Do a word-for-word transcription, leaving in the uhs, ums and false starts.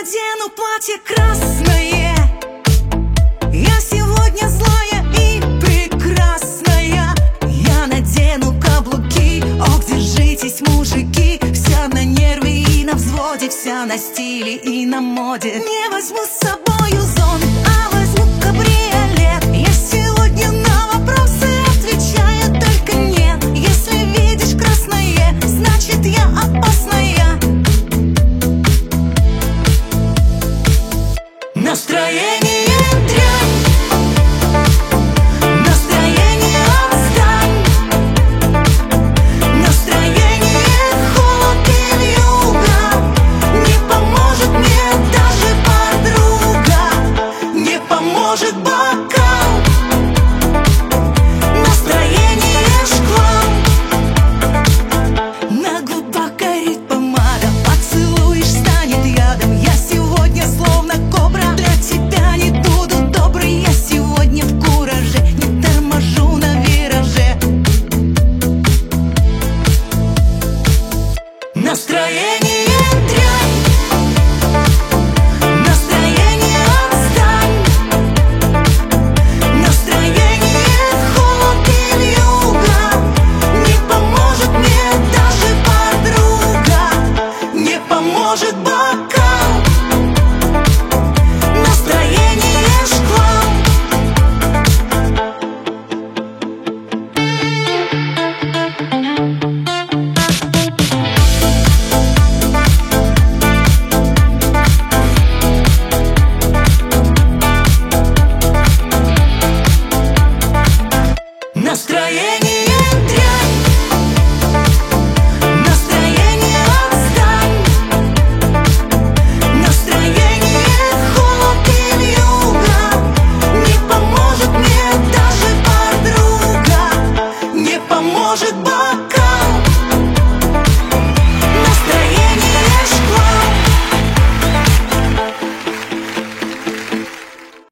надену платье красное. Я сегодня злая и прекрасная. Я надену каблуки. Ох, держитесь, мужики. Вся на нерве и на взводе, вся на стиле и на моде. Не возьму с собою зонт, а возьму кабриолет. Я сегодня на вопросы отвечаю только нет. Если видишь красное, значит я опасна.